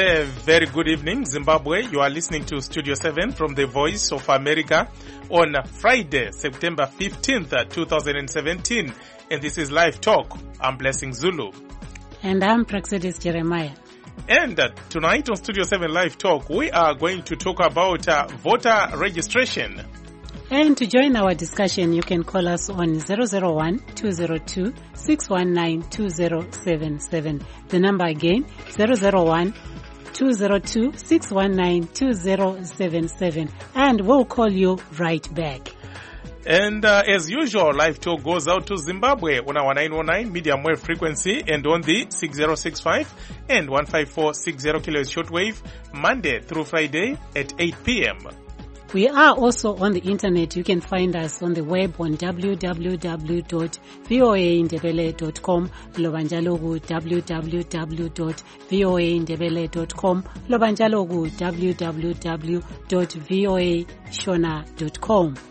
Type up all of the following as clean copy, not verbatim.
A very good evening, Zimbabwe. You are listening to Studio 7 from the Voice of America on Friday, September 15th, 2017. And this is Live Talk. I'm Blessing Zulu. And I'm Praxedis Jeremiah. And tonight on Studio 7 Live Talk, we are going to talk about voter registration. And to join our discussion, you can call us on 001-202-619-2077. The number again, 001-202-619-2077. And we'll call you right back. And as usual, Live Talk goes out to Zimbabwe on our 919 medium wave frequency and on the 6065 and 15460 kHz shortwave, Monday through Friday at 8 p.m. We are also on the internet. You can find us on the web on www.voaindebele.com, lobanjalogu www.voaindebele.com, lobanjalogu www.voashona.com.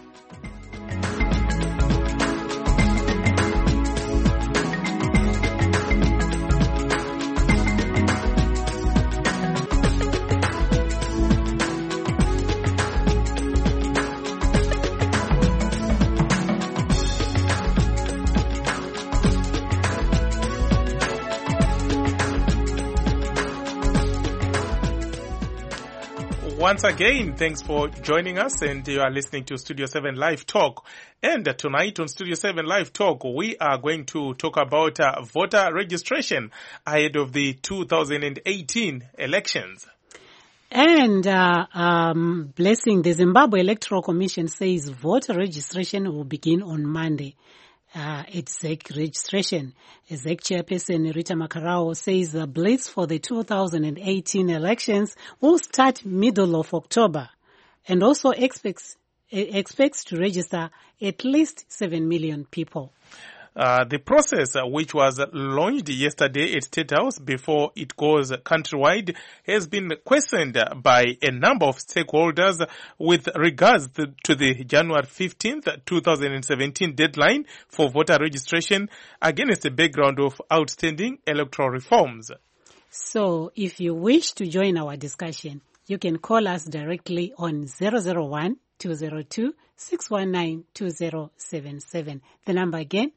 Once again, thanks for joining us, and you are listening to Studio 7 Live Talk. And tonight on Studio 7 Live Talk, we are going to talk about voter registration ahead of the 2018 elections. And Blessing, the Zimbabwe Electoral Commission says voter registration will begin on Monday. It's ZEC registration. ZEC chairperson Rita Makarao says the blitz for the 2018 elections will start middle of October, and also expects to register at least 7 million people. The process, which was launched yesterday at State House before it goes countrywide, has been questioned by a number of stakeholders with regards to the January 15th, 2017 deadline for voter registration against the background of outstanding electoral reforms. So, if you wish to join our discussion, you can call us directly on 001-202-619-2077. The number again,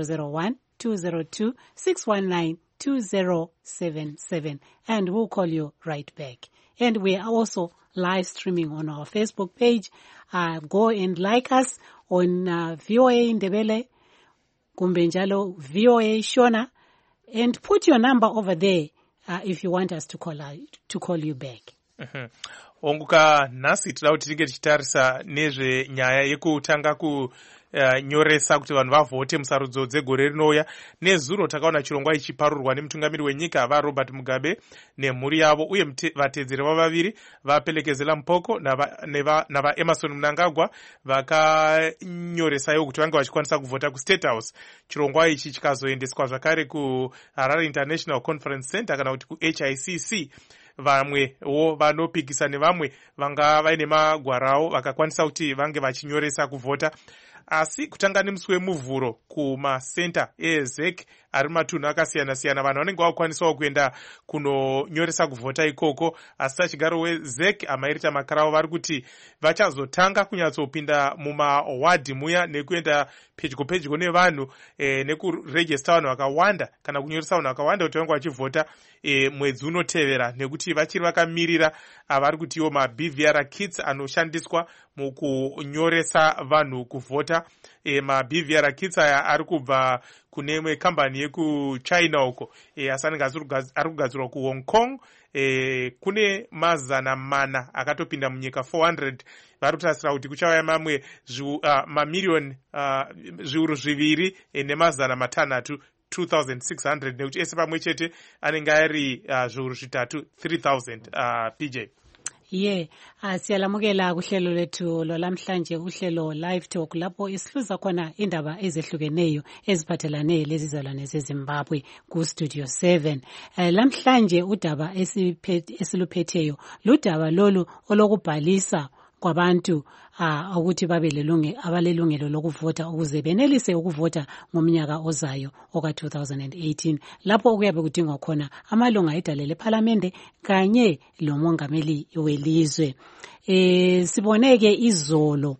001-202-619-2077, and we'll call you right back. And we are also live streaming on our Facebook page. Go and like us on VOA Indebele, Kumbenjalo, VOA Shona, and put your number over there if you want us to call you back. Onguka nasi tida kuti tinge tichitarisa nezve nyaya yekutanga nyoresa kuti vanhu vavhote musarudzo dzegore rinouya. Nezuro takaona chirongwa ichiparurwa nemutungamiri wenyika vaRobert Mugabe nemhuri yavo, uye vatedzeri vavo vaviri vaPelekezela Mpoko nava Emerson Mnangagwa vakanyoresaiwo kuti vange vachikwanisa kuvhota kuState House. Chirongwa ichi chikazoendeswa zvakare kuHarare International Conference Center kana kuti kuHICC. Vamwewo vanopikisa nevamwe vanga vaine magwarawo vakakwanisa kuti vange vachinyoresa kuvhota. Asi kutanga nemusi wemuvhuro kumasenta eZEC ari matunhu akasiyana-siyana, vanhu vanenge vakwanisawo kuenda kunonyoresa kuvhota ikoko. Asi sachigaro weZEC amairita Makarao vari kuti vachazotanga kunyatsopinda mumawadhi muya nekuenda pedyo nevanhu nekurejista vanhu vakawanda kana kunyoresa vanhu vakawanda kuti vange vachivhota mwedzi unotevera, nekuti vachiri vakamirira vari kuti iwo maBVR kits anoshandiswa mukunyoresa vanhu kuvhota. MaBVR kits aya ari kubva kune kambani yekuChina uko, asi anenge ari kugadzirwa kuHong Kong. Kune 400 akatopinda munyika 400. Vari kutasira kuti kuchauya mamwe mamiliyoni zviuru 2 ne600 2,600, nekuti ese pamwe chete anenge ari zviuru 3 3,000 PJ. Siyalamukela kuhlelo lethu lwalamhlanje, uhlelo Live Talk, lapho isihluza khona indaba ezehlukeneyo eziphathelane lezizalwane zeZimbabwe ku Studio 7. Lamhlanje udaba esiluphetheyo ludaba lolu olokubhalisa kwabantu ukuthi abalelungelo lokuvota ukuze benelise ukuvota ngomnyaka ozayo oka-2018 lapho kuyabe kudingwa khona amalunga edale lephalamende kanye lomongameli welizwe. Siboneke izolo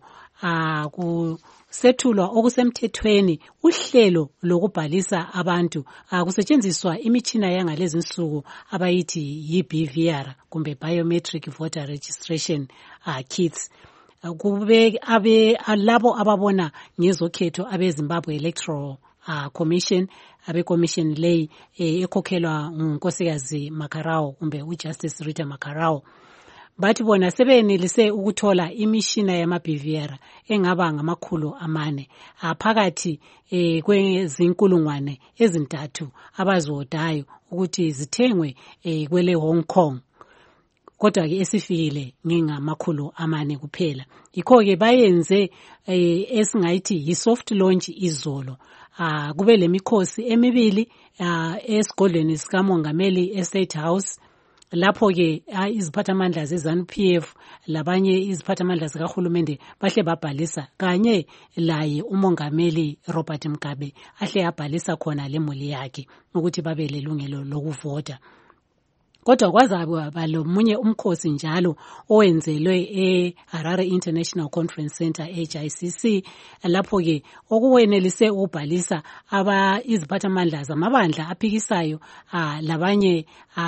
kusethulwa okusemthethweni uhlelo lokubhalisa abantu kusetshenziswa imitshina yangalezi nsuku abayithi yi-BVR kumbe biometric voter registration kits. Kube labo ababona ngezokhetho abeZimbabwe Electoral Commission, abe-commission leyi ekhokhelwa ngunkosikazi Makarao kumbe uJustice Rita Makarao. Bathi bona sebenelise ukuthola imishina yama-BVR engaba ngama400 phakathi kwezinkulungwane ezintathu abaziwodayo ukuthi zithengwe kwele Hong Kong. Kodwa ke esifikile ngingama400 kuphela. Yikho-ke bayenze esingayithi yi-soft launch izolo. Kube lemikhosi emibili esigodlweni sikamongameli eState House. Lapho-ke iziphathamandla ze-ZANU-PF labanye iziphathamandla zikahulumende bahle babhalisa kanye laye umongameli Robert Mugabe ahle yabhalisa khona lemuli yakhe ukuthi babe lelungelo lokuvota. Kodwa kwazaba lomunye umkhosi njalo owenzelwe eHarare International Conference Center HICC lapho-ke okuwenelise ukubhalisa iziphathamandla zamabandla aphikisayo labanye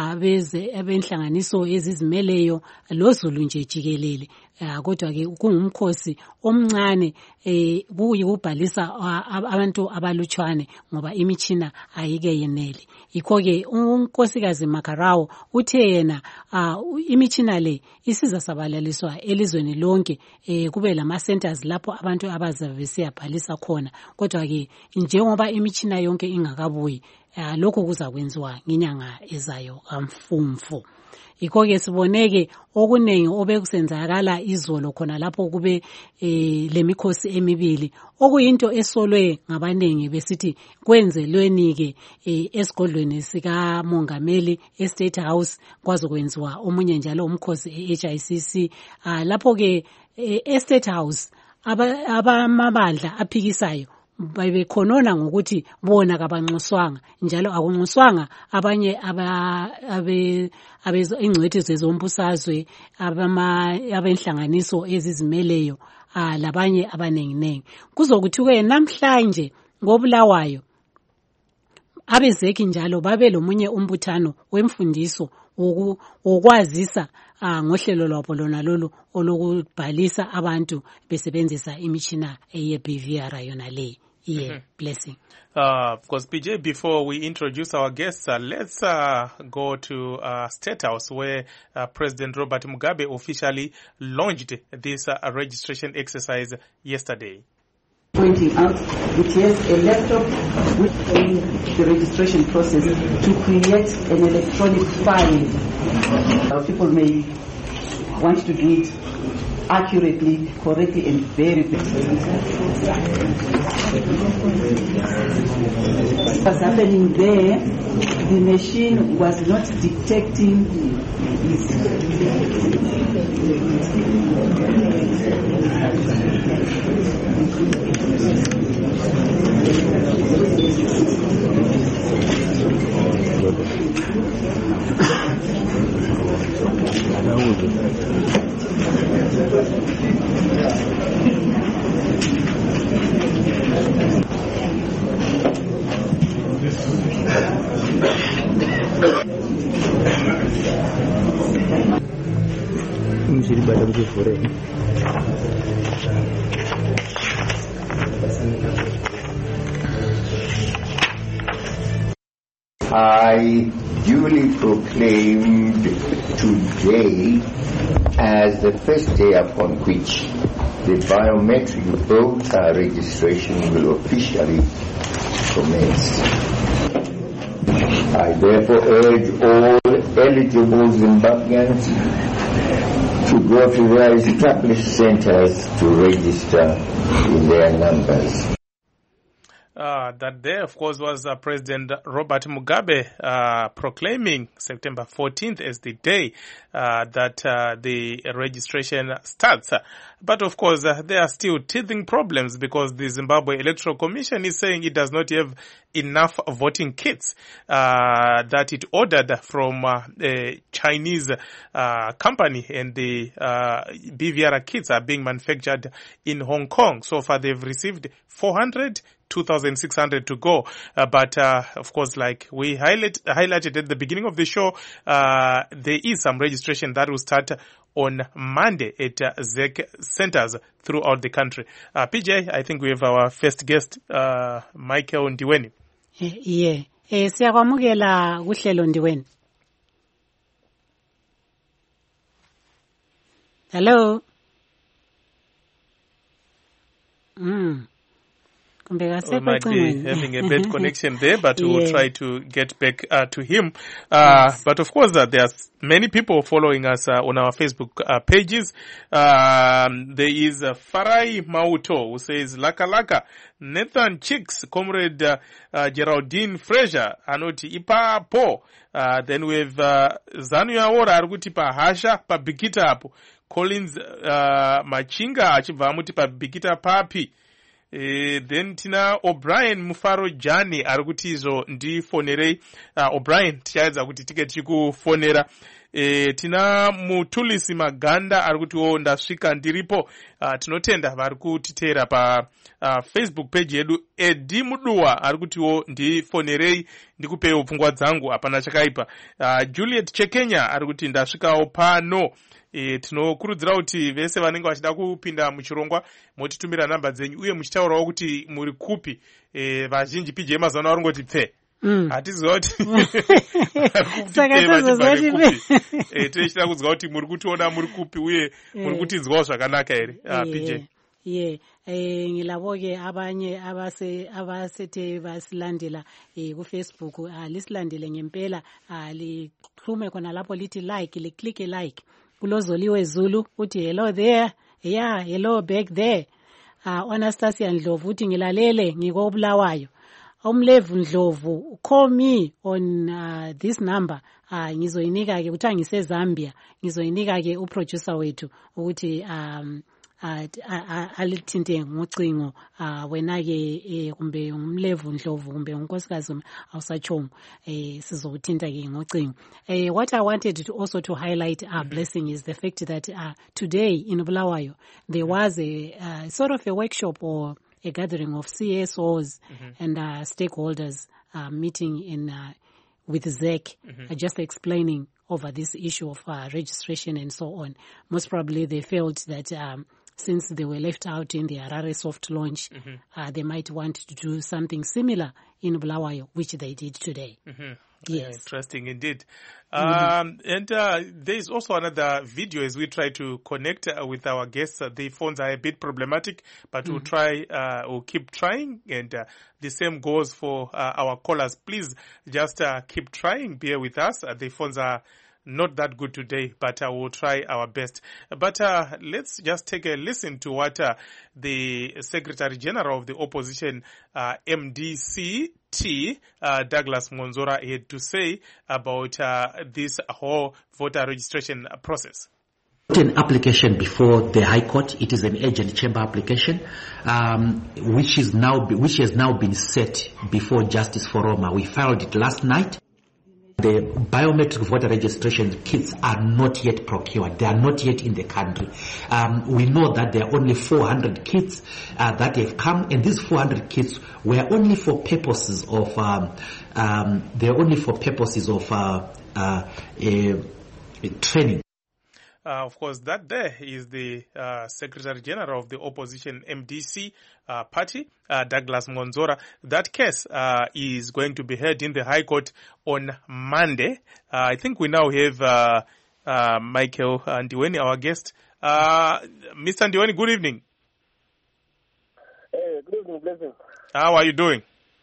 abenhlanganiso ezizimeleyo loZulu nje jikelele. Kodwa-ke kungumkhosi omncane kuyikubhalisa abantu abalutshwane ngoba imitshina ayike yenele. Yikho-ke unkosikazi Makarao uthe yena imitshina le isiza sabalaliswa elizweni lonke kube lama-centers lapho abantu abazabe siyabhalisa khona. Kodwa-ke njengoba imitshina yonke ingakabuyi lokho kuzakwenziwa ngenyanga ezayo kaMfumfu. Yikho-ke siboneke okunengi obekusenzakala izolo khona lapho kube lemikhosi emibili okuyinto esolwe ngabanengi besithi kwenzelweni-ke esigodlweni sikamongameli eState House kwazokwenziwa omunye njalo umkhosi eHICC. Lapho-ke eState House abamabandla aphikisayo bebekhonona ngokuthi bona kabanxuswanga njalo akunxuswanga abanye ingcwethi zezombusazwe abenhlanganiso ezizimeleyo labanye abanenginengi. Kuzokuthi-ke namhlanje ngoBulawayo abezeki njalo babe lomunye umbuthano wemfundiso wokwazisa ngohlelo lwabo lona lolu olokubhalisa abantu besebenzisa imitshina ye-BVR yona le. Blessing. Because PJ, before we introduce our guests, let's go to State House where President Robert Mugabe officially launched this registration exercise yesterday. Pointing out it has a laptop with the registration process to create an electronic file. People may want to do it accurately, correctly, and very quickly. What's happening there, the machine was not detecting I duly proclaimed today as the first day upon which the biometric voter registration will officially commence. I therefore urge all eligible Zimbabweans to go to their established centers to register in their numbers. That day, of course, was President Robert Mugabe proclaiming September 14th as the day that the registration starts. But of course, there are still teething problems because the Zimbabwe Electoral Commission is saying it does not have enough voting kits that it ordered from a Chinese company, and the BVR kits are being manufactured in Hong Kong. So far, they've received 400, 2,600 to go. But of course, like we highlighted at the beginning of the show, there is some registration that will start on Monday at ZEC centers throughout the country. PJ, I think we have our first guest, Michael Ndiweni. Yeah. Siyakwamukela kuhlelo Ndiweni. Hello. We might be having a bad connection there, but we will try to get back to him. But of course, there are many people following us on our Facebook pages. There is Farai Mauto who says, Laka Laka, Nathan Chicks, Comrade Geraldine Fraser, Anoti Ipa Po. Then we have Zanuya Ora Arguti Pa Hasha Pa Bikita Apo. Collins Machinga achibva amuti pa Bikita Papi. Then tina O'Brien Mufaro Jani arikuti izo ndifonerei. O'Brien tichaedza kuti tike tichikufonera. Tina Mutulisi Maganda arikuti ndasvika ndiripo. Tinotenda vari kutiteera pa Facebook page yedu. Edi Muduwa arikuti ndifonerei ndikupewo pfungwa dzangu hapana chakaipa. Juliet Chekenya arikuti ndasvikawo pano. Tinokurudzira kuti vese vanenge vachida kupinda muchirongwa motitumira namba dzenyu uye muchitaurawo kuti muri kupi. Vazhinji PJ mazano varongoti pfe. Hatiziva kuti tichida kuziva kuti muri kutiona muri kupi uye muri kutinzwawo zvakanaka here PJ. Ngilabo-ke abanye abasete basilandela ku-Facebook lisilandele ngempela lixhume khona lapho lithi like liklik like kulozoliwe Zulu uthi hello there, yeah, hello back there. Anastasia Ndlovu uthi ngilalele ngikobulawayo. Umlevu Ndlovu, call me on this number. Ngizoyinika ke kuthiwa ngiseZambia. Ngizoyinika ke uproducer wethu ukuthi alithinte ngocingo wena ke kumbe umlevu Ndlovu kumbe unkosikazi awusachongo sizokuthinta ke ngocingo. What I wanted to also to highlight blessing is the fact that today in Bulawayo there was a sort of a workshop or a gathering of CSOs and stakeholders meeting in with ZEC, just explaining over this issue of registration and so on. Most probably they felt that since they were left out in the Harare soft launch, they might want to do something similar in Bulawayo, which they did today. Yes. Interesting indeed. And there is also another video as we try to connect with our guests. The phones are a bit problematic, but we'll try, we'll keep trying. And the same goes for our callers. Please just keep trying. Bear with us. The phones are not that good today, but we'll try our best. But let's just take a listen to what the Secretary General of the Opposition, MDCT, Douglas Ngonzora, had to say about this whole voter registration process. An application before the High Court. It is an urgent chamber application, which has now been set before Justice Foroma. We filed it last night. The biometric voter registration kits are not yet procured. They are not yet in the country. We know that there are only 400 kits that have come, and these 400 kits were only for purposes of training. Of course, that there is the Secretary General of the Opposition MDC party, Douglas Ngonzora. That case is going to be heard in the High Court on Monday. I think we now have Michael Ndiweni, our guest. Mr. Ndiweni, good evening. Hey, good evening, Blessing. How are you doing?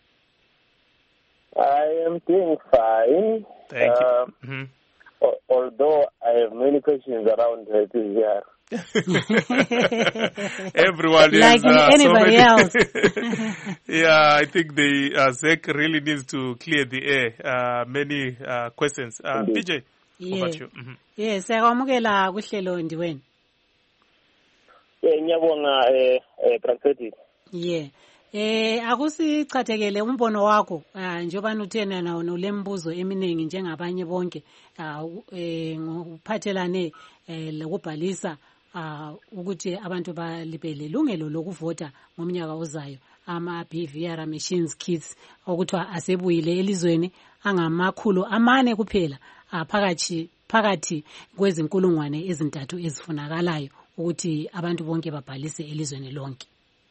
I am doing fine. Thank you. Although I have many questions around PCR. Everyone like is anybody else. Yeah, I think the ZEC really needs to clear the air. Many questions. PJ, over to you. Yes, siyakwamukela kuhlelo ndiweni. Ngiyabonga Francis. Akusichathekele umbono wakho njengoba uthena nawo nolembuzo eminingi njengabanye bonke ngophathelane lokubhalisa ukuthi abantu balibele ilungelo lokuvota ngomnyaka ozayo ama-BVR machines kits okuthiwa asebuyile elizweni angamakhulu 4 kuphela phakathi kwezinkulungwane ezintathu ezifunakalayo ukuthi abantu bonke babhalise elizweni lonke.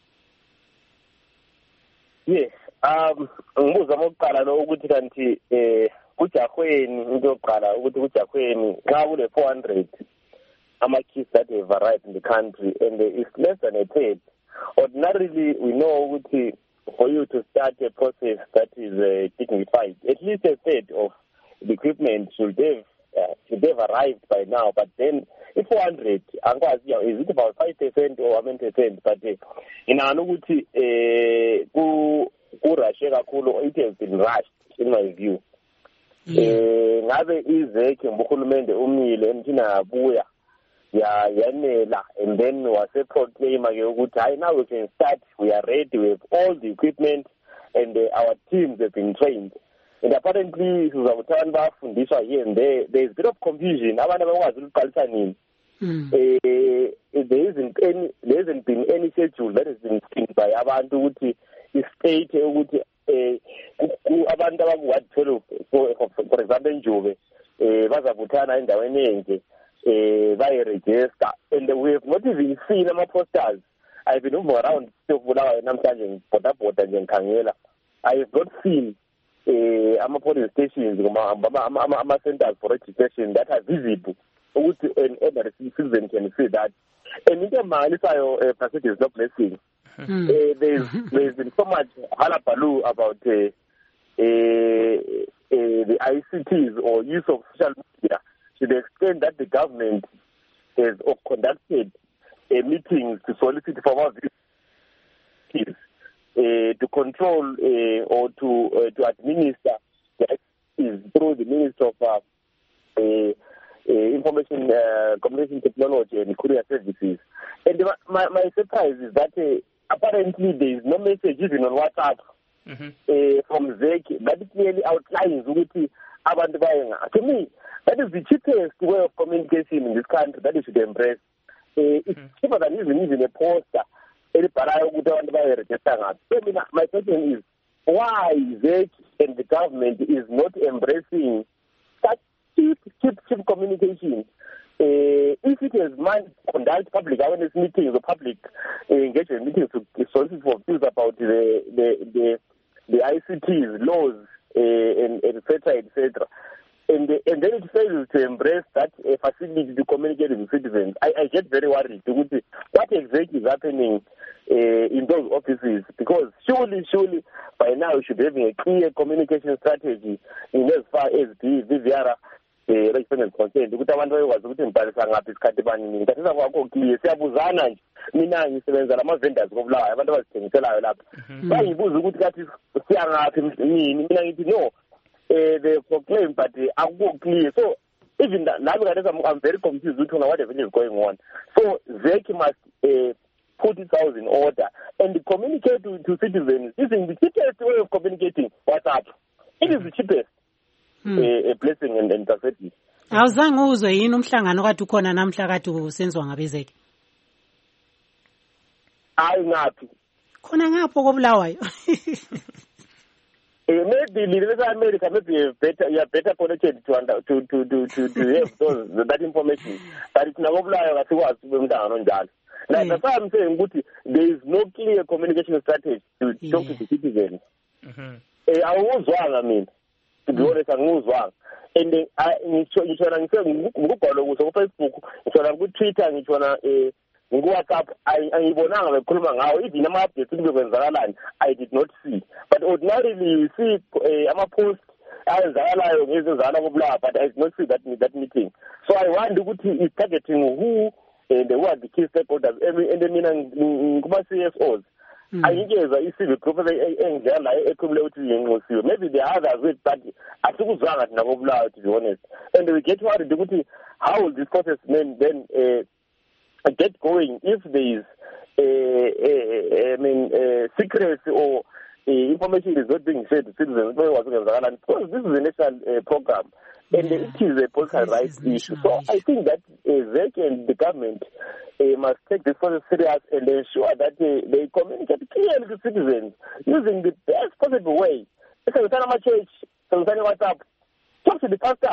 Yes, ngibuza mokuqala lo ukuthi kanti kujahweni into yokuqala ukuthi kujahweni xa kule 400 ama-kids that have arrived in the country and it's less than a third. Ordinarily we know ukuthi for you to start a process that is dignified, at least a third of the equipment should have arrived by now, but then if 400 angikwazi is it about 5% or 1%, but inana ukuthi kurashe kakhulu, it has been rushed in my view. Ngabe izekhe ngohulumende umile emthina yabuya yanela and then wase proclaim ke ukuthi hayi now we can start, we are ready, we have all the equipment and our teams have been trained. And apparently sizabutana bafundiswa here and there is a bit of confusion, abantu abakwazi ukuqalisa nini. There hasn't been any schedule that has been seen by abantu ukuthi state ukuthi abantu abaku-Ward 12 for example eNjube bazabuthana endaweni enje bayi-register, and we have not even seen ama-posters. I've been moving around Bulawayo namhlanje ngibhodabhoda nje ngikhangela. I have not seen ama-polling stations ama-centers for registration that are visible ukuthi an ordinary citizen can see that. And into emangalisayo Pacific is no blessing. There's been so much hullabaloo about the ICTs or use of social media to the extent that the government has conducted meetings to solicit for more visitors to control or to administer the ICTs through the Ministry of Information Communication Technology and Courier Services. And my surprise is that apparently there is no message even on WhatsApp from ZEC that clearly outlines ukuthi abantu bayenga. To me, that is the cheapest way of communication in this country that you should embrace. It's cheaper than even a poster. So my question is, why ZEC and the government is not embracing such cheap communication? If it has mind to conduct public awareness meetings or public engagement meetings to solicit for views about the ICTs, laws, and etc., and then it fails to embrace that facility to communicate with citizens, I get very worried. What exactly is happening in those offices? Because surely, by now you should be having a clear communication strategy in as far as the VVR registration is concerned. Ukuthi abantu bayokwazi ukuthi ngibhalisa ngaphi isikhathi bani ngithatha kwakho clear siyabuzana nje mina ngisebenza lama vendors koBulawayo abantu abazithengiselayo lapha bayibuza ukuthi kathi siyangaphi mina ngithi no they proclaim but akukho clear. So even nami I'm very confused with what is going on. So ZEC must put its house in order and communicate to citizens. This is the cheapest way of communicating. WhatsApp. It is the cheapest. A blessing and facility. Awuzange uzwe yini umhlangano kade ukhona namhla kade usenzwa ngabezeke? Hayi ngaphi. Khona ngapho koBulawayo. Maybe in America, maybe you are better connected to have that information. But it's not Bulawayo as was down on that. Like that's why I'm saying, there is no clear communication strategy to talk to the citizens. I was wrong, I mean. To be honest, I was wrong. And Facebook, Twitter, WhatsApp, even I did not see. But ordinarily you see I'm a post but I did not see that meeting. So I wonder what he is targeting, who and who are the key stakeholders and kuma-CFOs ayikeza i-civil group enjala ekhulule ukuthi yenqosiwe. Maybe there are others with but asikuzwanga thina kobulawayo, to be honest, and we get worried ukuthi how will this process then get going if there is secrecy or information is not being shared to citizens because this is a national program and it is a political rights issue. So I think that ZEC and the government must take this process serious and ensure that they communicate clearly to citizens using the best possible way. Church, WhatsApp, talk to the pastors,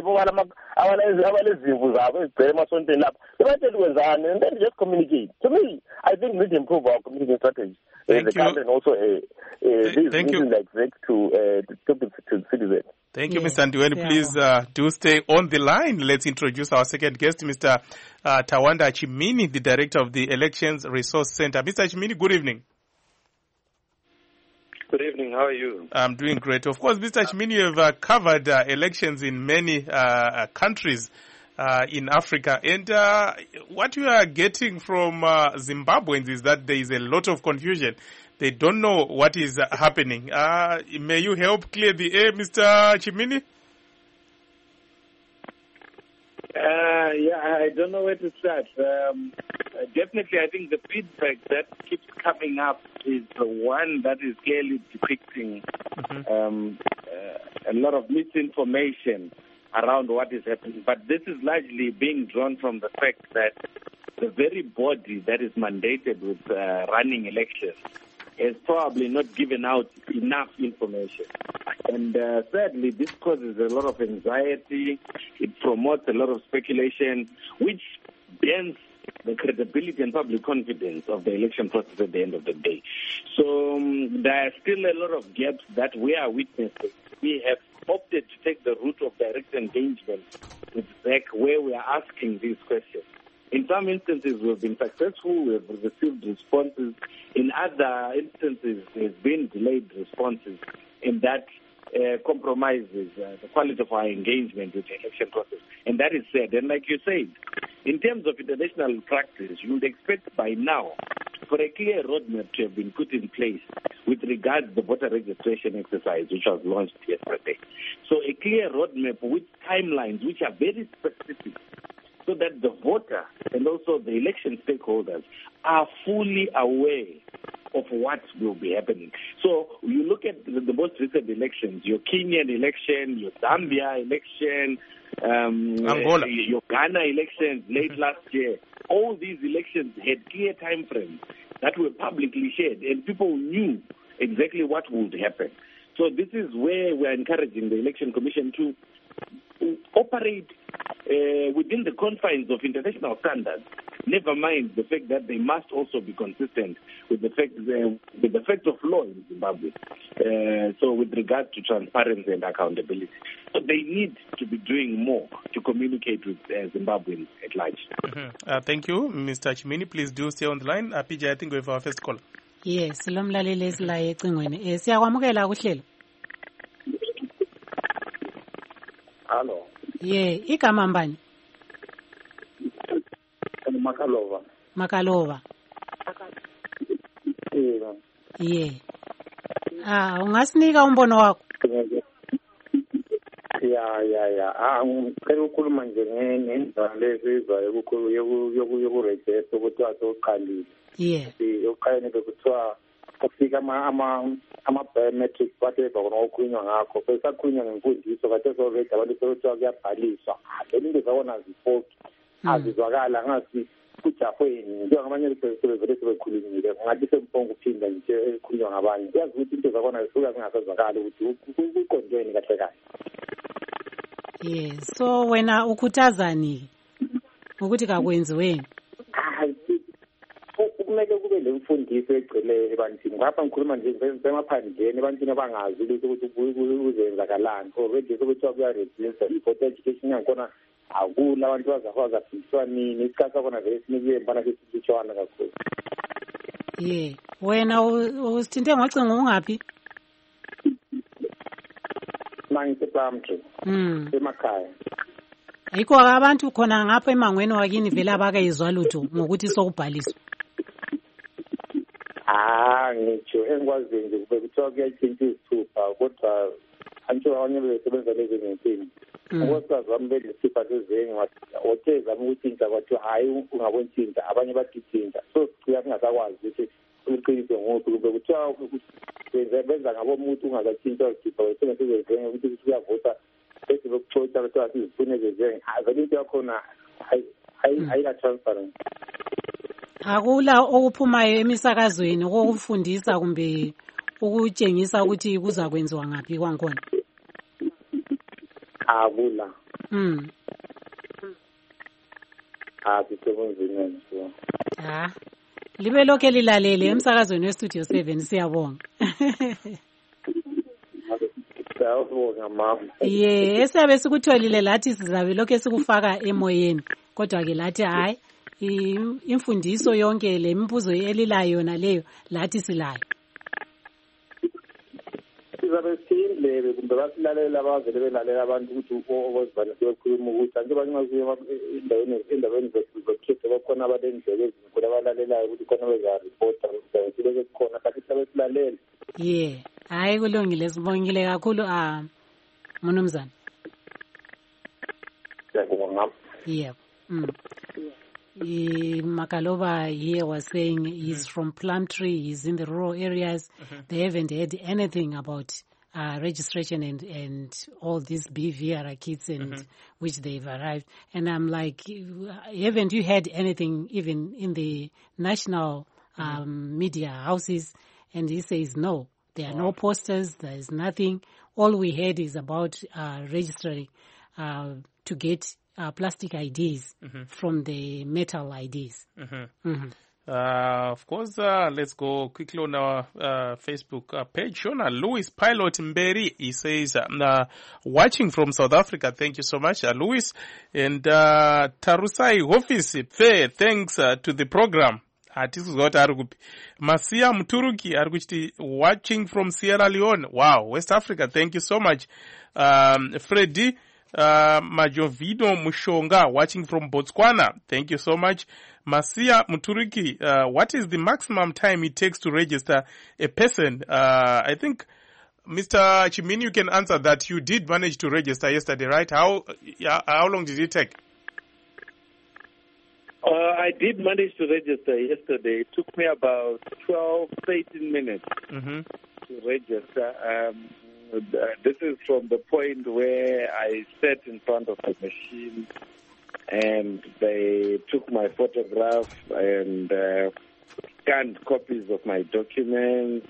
and then just communicate. To me, I think we need to improve our communication strategy. Thank you. And also Thank you. Like ZEC to talk to citizens. Thank you, Mr. Ndiweni. Please do stay on the line. Let's introduce our second guest, Mr. Tawanda Chimini, the Director of the Elections Resource Center. Mr. Chimini, good evening. Good evening. How are you? I'm doing great. Of course, Mr. Chimini, you have covered elections in many countries in Africa. And what we are getting from Zimbabweans is that there is a lot of confusion. They don't know what is happening. May you help clear the air, Mr. Chimini? I don't know where to start. Definitely, I think the feedback that keeps coming up is the one that is clearly depicting a lot of misinformation around what is happening. But this is largely being drawn from the fact that the very body that is mandated with running elections has probably not given out enough information. And thirdly, this causes a lot of anxiety. It promotes a lot of speculation, which bends the credibility and public confidence of the election process at the end of the day. So there are still a lot of gaps that we are witnessing. We have opted to take the route of direct engagement with ZEC, where we are asking these questions. In some instances, we've been successful. We've received responses. In other instances, there's been delayed responses, and that compromises the quality of our engagement with the election process. And that is said. And like you said, in terms of international practice, you would expect by now for a clear roadmap to have been put in place with regards to the voter registration exercise, which was launched yesterday. So a clear roadmap with timelines which are very specific, so that the voter and also the election stakeholders are fully aware of what will be happening. So you look at the most recent elections, your Kenyan election, your Zambia election, Angola, your Ghana elections late last year. All these elections had clear time frames that were publicly shared, and people knew exactly what would happen. So this is where we're encouraging the Election Commission to operate within the confines of international standards. Never mind the fact that they must also be consistent with the fact of law in Zimbabwe. So with regard to transparency and accountability, so they need to be doing more to communicate with Zimbabweans at large. Thank you, Mr. Chimini. Please do stay on the line. PJ, I think we have our first caller. Yes, lomlaleli esilaye ecingweni. Siyakwamukela kuhlelo. Hello. Igama mbani? Makalova. Makalova. Ungasinika umbono wakho? Ngicela ukukhuluma nje ngendaba lezizwa yokurejista ukuthi asoqalile. Yokuqaleni bekuthiwa kufika ama-biometrics whatever kona okukhulunywa ngakho besakhulunywa ngemfundiso kade already abantu sebethiwa kuyabhaliswa lento into zabona zifoki azizwakala ngathi kujahweni njengamanye sebevele sebekhulumile ngathi sempongo uphinda nje ekhulunywa ngabanye uyazi ukuthi into zabona zisuka zingasazwakali ukuthi kuqondweni kahle kahle. So wena ukhuthazani ukuthi kakwenziweni? Kumele kube lemfundiso egcweleyo ebantwini ngapha ngikhuluma nje emaphandleni ebantwini abangazi ukuthi kuzenzakalani already sekuthiwa kuyaregister i-voter education yakhona akula abantu bazafundiswa nini isikhathi sakhona vele sinikwe mbana sesitshwana kakhulu. Wena usithinte ngocingo ungaphi? Mangiseplamtri emakhaya. yikho abantu khona ngapha emangweni wakini vele abakayizwa lutho ngokuthi sokubhaliswa. Ngitsho engikwaziyo nje kube kuthiwa kuyatshintsha izithupha kodwa antsho abanye besebenza lezi zinto. Unkosikazi wami belesipha sezengi othe zama ukuthinta kwathiwa hayi ungaboni thinta abanye bathi thinta so sicika singasakwazi ukuthi uqiniso ngophi kube kuthiwa benza ngabomuntu ungakathinta ukhipha wesebenzisa sezengi ukuthi kuyavota bese lokuxoxa kuthiwa sizifune zezengi vele into yakhona ayila-transparent. Akula okuphumayo emisakazweni okufundisa kumbe ukutshengisa ukuthi kuzakwenziwa ngaphi kwankona. Akula. Sisebenzini so. Libe lokho lilalele emsakazweni weStudio 7 siyabonga. Siyabonga mama. Esiyabe sikutholile lathi sizabe lokho sikufaka emoyeni kodwa ke lathi hayi imfundiso yonke le mibuzo elilayo yona leyo lathi silayo. Sizabe sindlebe kumbe basilalela abavele belalela abantu ukuthi okozibani sebekhuluma ukuthi anke bangakuye endaweni zokhetha bakhona abalendlebe ezinkulu abalalelayo ukuthi khona bezaripota sibeke khona kanti sizabe silalela. Hayi kulungile sibongile kakhulu Mnumzane. Siyabonga. Makaloba here was saying he's from Plumtree, he's in the rural areas. They haven't heard anything about registration and all these BVR kits and which they've arrived. And I'm like, haven't you heard anything even in the national media houses? And he says, no, there are no posters, there is nothing. All we heard is about registering to get plastic IDs from the metal IDs. Of course, let's go quickly on our Facebook page. Shona Louis Pilot Mberi, he says, watching from South Africa. Thank you so much, Louis. And Tarusai Hofisi, thanks to the program. Masia Mturuki, watching from Sierra Leone. Wow, West Africa. Thank you so much. Freddy Majovino Mushonga, watching from Botswana. Thank you so much. Masia Muturiki, what is the maximum time it takes to register a person? I think, Mr. Chimini, you can answer that. You did manage to register yesterday, right? How long did it take? I did manage to register yesterday. It took me about 12-13 minutes to register. This is from the point where I sat in front of the machine and they took my photograph and scanned copies of my documents,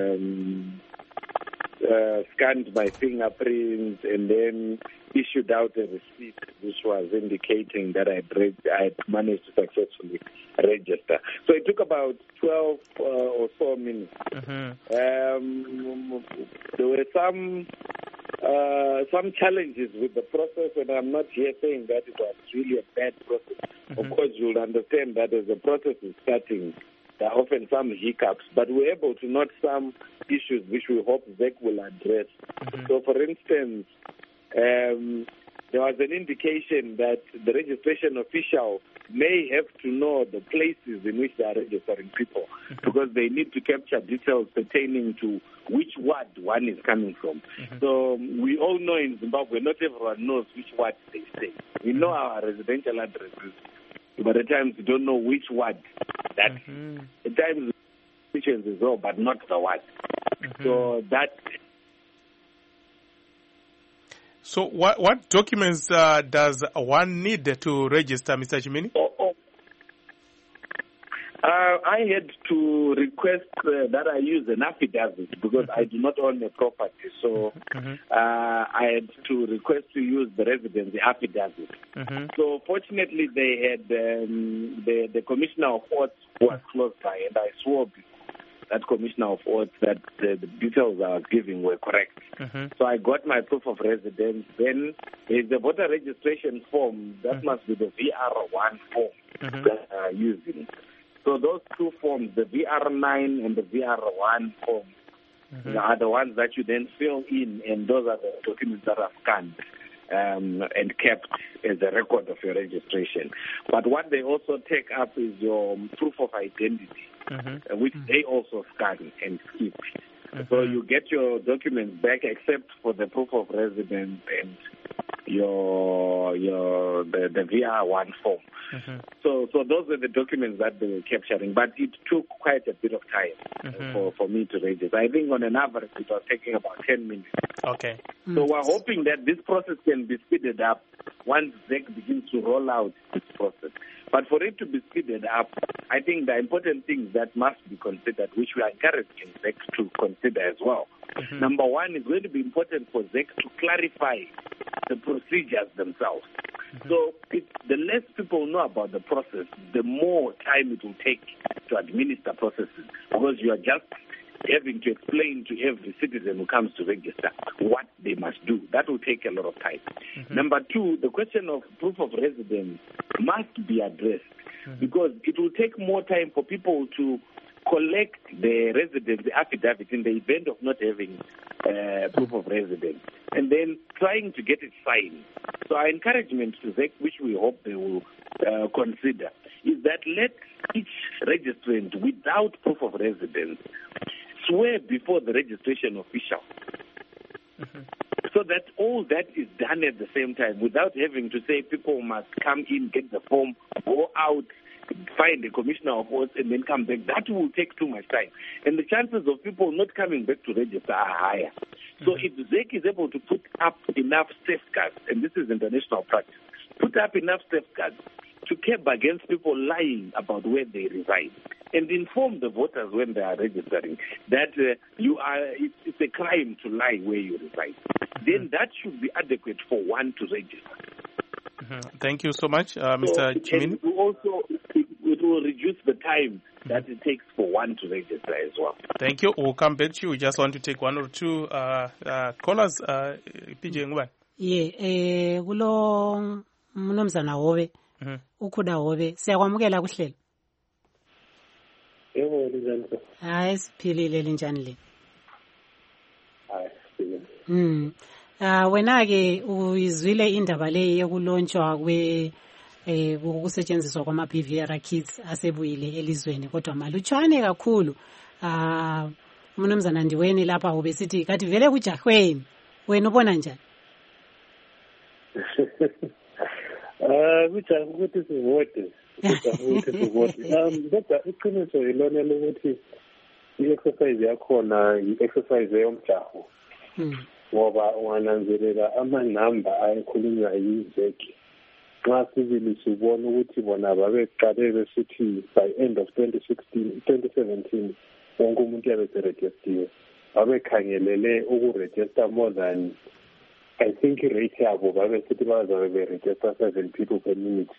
scanned my fingerprints, and then issued out a receipt which was indicating that I had managed to successfully register. So it took about 12 or so minutes. There were some challenges with the process, and I'm not here saying that it was really a bad process. Of course, you'll understand that as the process is starting, there are often some hiccups, but we're able to note some issues which we hope ZEC will address. So, for instance, there was an indication that the registration official may have to know the places in which they are registering people because they need to capture details pertaining to which ward one is coming from. So we all know in Zimbabwe, not everyone knows which ward they stay. We know our residential addresses, but at times we don't know which ward that is. At times the is all, but not the ward. So that... So what documents does one need to register, Mr. Chimini? I had to request that I use an affidavit because I do not own a property. So I had to request to use the residency affidavit. So fortunately, they had the Commissioner of Oaths was close by, and I swore that Commissioner of Oaths that the details I was giving were correct. So I got my proof of residence. Then there's the voter registration form. That must be the VR1 form that I'm using. So those two forms, the VR9 and the VR1 form, are the ones that you then fill in, and those are the documents that are scanned. and kept as a record of your registration. But what they also take up is your proof of identity, which they also scan and keep. So you get your documents back except for the proof of residence and the VR1 form. So those were the documents that they were capturing, but it took quite a bit of time for me to register. I think on an average it was taking about 10 minutes. Okay. So we're hoping that this process can be speeded up once ZEC begins to roll out this process. But for it to be speeded up, I think the important things that must be considered, which we are encouraging ZEC to consider as well. Number one, is going to be important for ZEC to clarify the procedures themselves. So the less people know about the process, the more time it will take to administer processes, because you are just having to explain to every citizen who comes to register what they must do. That will take a lot of time. Number two, the question of proof of residence must be addressed, because it will take more time for people to collect the residence affidavit in the event of not having proof of residence, and then trying to get it signed. So our encouragement to ZEC, which we hope they will consider, is that let each registrant without proof of residence swear before the registration official, so that all that is done at the same time without having to say people must come in, get the form, go out, find the commissioner of oaths, and then come back. That will take too much time. And the chances of people not coming back to register are higher. So if ZEC is able to put up enough safeguards, and this is international practice, put up enough safeguards to curb against people lying about where they reside, and inform the voters when they are registering that it's a crime to lie where you reside, then that should be adequate for one to register. Thank you so much, Mr. Chimini. It will reduce the time that it takes for one to register as well. Thank you. We'll come back to you. We just want to take one or two callers. PJ Ngubani. Yeah, kulo mnumzana Hobe, ukhuda Hobe, siyakwamukela kuhlelo. Yebo, linjani? Hayi, siphilile linjani le? Hayi, siphilile. Wena ke uyizwile indaba le yokulontshwa ukusetshenziswa kwama-BVR kits asebuyile elizweni, kodwa malutshwane kakhulu. Mnumzana Ndiweni lapha ubesithi kathi vele kujahweni, wena ubona njani? Kujahe ukuthi sivote, kodwa iqiniso yilona lokuthi i-exercise yakhona i-exercise yomjaho, ngoba ungananzelela amanamba ayekhulunywa yi-ZEC. Nxa sibili sibona ukuthi bona babeqale besithi by end of 2017 wonke umuntu yabe serejistiwe, babekhangelele ukuregister more than, I think rate yabo babesithi bazabe beregister 7 people per minute.